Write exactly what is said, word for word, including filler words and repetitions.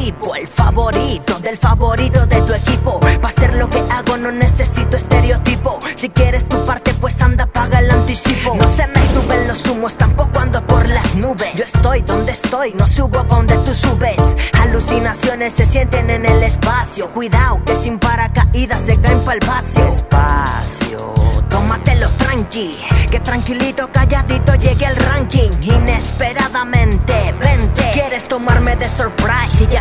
tipo, el favorito del favorito de tu equipo. Pa' hacer lo que hago no necesito estereotipo. Si quieres tu parte pues anda, paga el anticipo. No se me suben los humos, tampoco ando por las nubes. Yo estoy donde estoy, no subo pa' donde tú subes. Alucinaciones se sienten en el espacio. Cuidado que sin paracaídas se caen pa'l vacío. Despacio, tómatelo tranqui, que tranquilito, calladito llegue al ranking. Inesperadamente, vente. Quieres tomarme de surprise y ya